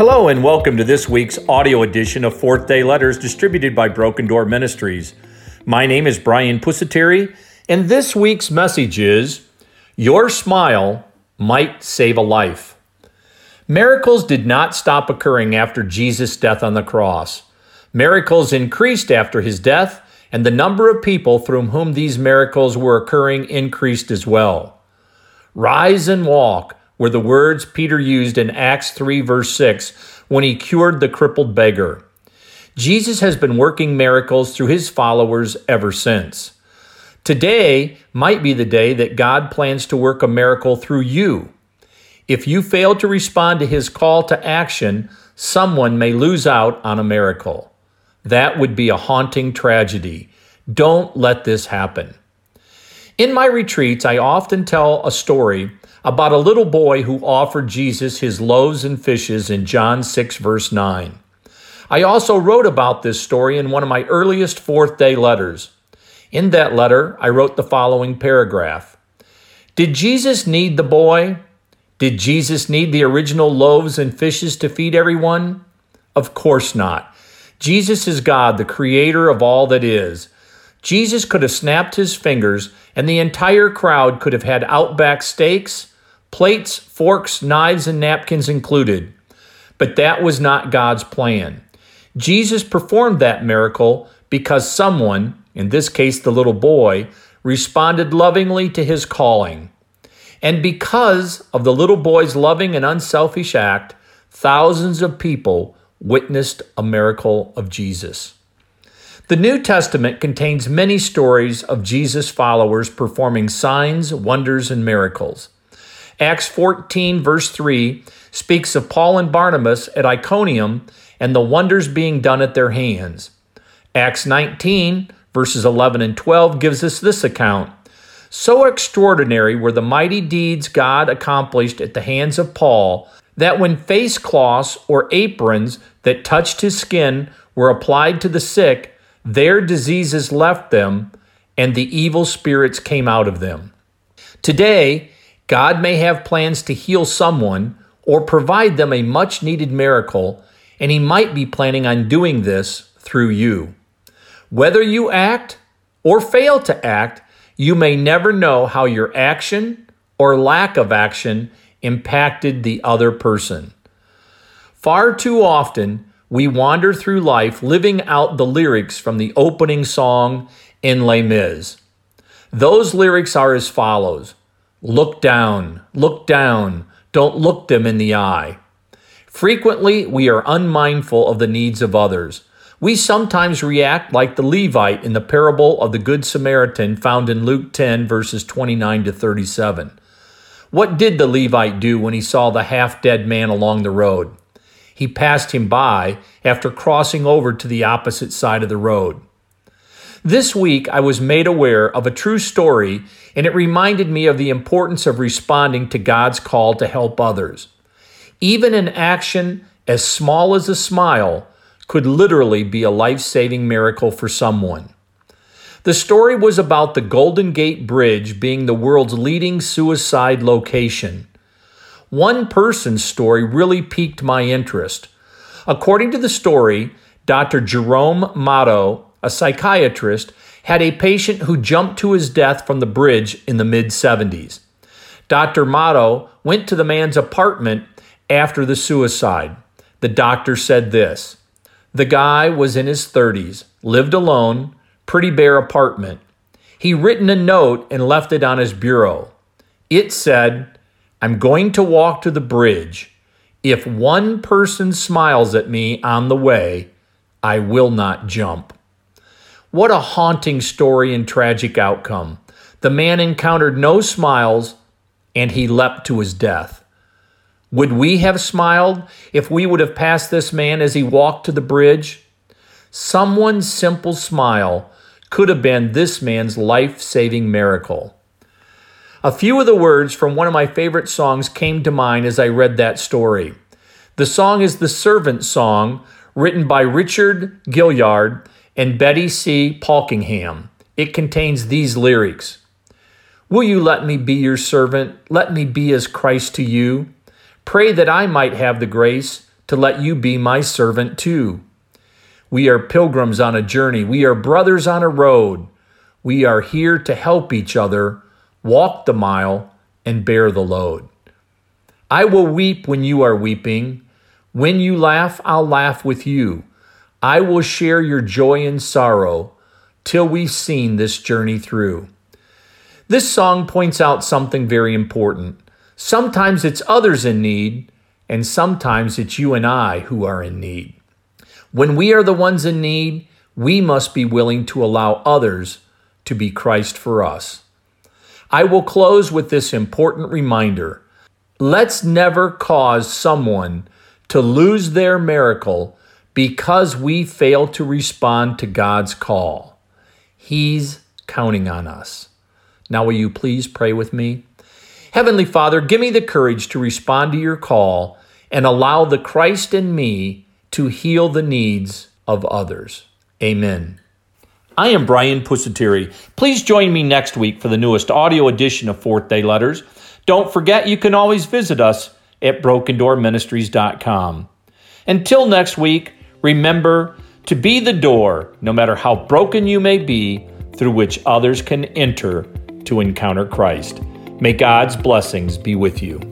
Hello and welcome to this week's audio edition of Fourth Day Letters distributed by Broken Door Ministries. My name is Brian Pusateri, and this week's message is, Your smile might save a life. Miracles did not stop occurring after Jesus' death on the cross. Miracles increased after his death, and the number of people through whom these miracles were occurring increased as well. Rise and walk were the words Peter used in Acts 3 verse 6 when he cured the crippled beggar. Jesus has been working miracles through his followers ever since. Today might be the day that God plans to work a miracle through you. If you fail to respond to his call to action, someone may lose out on a miracle. That would be a haunting tragedy. Don't let this happen. In my retreats, I often tell a story about a little boy who offered Jesus his loaves and fishes in John 6 verse 9. I also wrote about this story in one of my earliest Fourth Day letters. In that letter, I wrote the following paragraph. Did Jesus need the boy? Did Jesus need the original loaves and fishes to feed everyone? Of course not. Jesus is God, the creator of all that is. Jesus could have snapped his fingers and the entire crowd could have had Outback steaks, plates, forks, knives, and napkins included. But that was not God's plan. Jesus performed that miracle because someone, in this case the little boy, responded lovingly to his calling. And because of the little boy's loving and unselfish act, thousands of people witnessed a miracle of Jesus. The New Testament contains many stories of Jesus' followers performing signs, wonders, and miracles. Acts 14 verse 3 speaks of Paul and Barnabas at Iconium and the wonders being done at their hands. Acts 19 verses 11 and 12 gives us this account. So extraordinary were the mighty deeds God accomplished at the hands of Paul that when face cloths or aprons that touched his skin were applied to the sick, their diseases left them and the evil spirits came out of them. Today, God may have plans to heal someone or provide them a much-needed miracle, and he might be planning on doing this through you. Whether you act or fail to act, you may never know how your action or lack of action impacted the other person. Far too often, we wander through life living out the lyrics from the opening song in Les Mis. Those lyrics are as follows. Look down, don't look them in the eye. Frequently, we are unmindful of the needs of others. We sometimes react like the Levite in the parable of the Good Samaritan found in Luke 10, verses 29 to 37. What did the Levite do when he saw the half-dead man along the road? He passed him by after crossing over to the opposite side of the road. This week, I was made aware of a true story, and it reminded me of the importance of responding to God's call to help others. Even an action as small as a smile could literally be a life-saving miracle for someone. The story was about the Golden Gate Bridge being the world's leading suicide location. One person's story really piqued my interest. According to the story, Dr. Jerome Motto, a psychiatrist, had a patient who jumped to his death from the bridge in the mid-70s. Dr. Motto went to the man's apartment after the suicide. The doctor said this, the guy was in his 30s, lived alone, pretty bare apartment. He written a note and left it on his bureau. It said, I'm going to walk to the bridge. If one person smiles at me on the way, I will not jump. What a haunting story and tragic outcome. The man encountered no smiles, and he leapt to his death. Would we have smiled if we would have passed this man as he walked to the bridge? Someone's simple smile could have been this man's life-saving miracle. A few of the words from one of my favorite songs came to mind as I read that story. The song is the Servant Song, written by Richard Gilliard and Betty C. Polkingham. It contains these lyrics. Will you let me be your servant? Let me be as Christ to you. Pray that I might have the grace to to let you be my servant too. We are pilgrims on a journey. We are brothers on a road. We are here to help each other walk the mile and bear the load. I will weep when you are weeping. When you laugh, I'll laugh with you. I will share your joy and sorrow till we've seen this journey through. This song points out something very important. Sometimes it's others in need, and sometimes it's you and I who are in need. When we are the ones in need, we must be willing to allow others to be Christ for us. I will close with this important reminder. Let's never cause someone to lose their miracle because we fail to respond to God's call. He's counting on us. Now, will you please pray with me? Heavenly Father, give me the courage to respond to your call and allow the Christ in me to heal the needs of others. Amen. I am Brian Pusateri. Please join me next week for the newest audio edition of Fourth Day Letters. Don't forget, you can always visit us at brokendoorministries.com. Until next week, remember to be the door, no matter how broken you may be, through which others can enter to encounter Christ. May God's blessings be with you.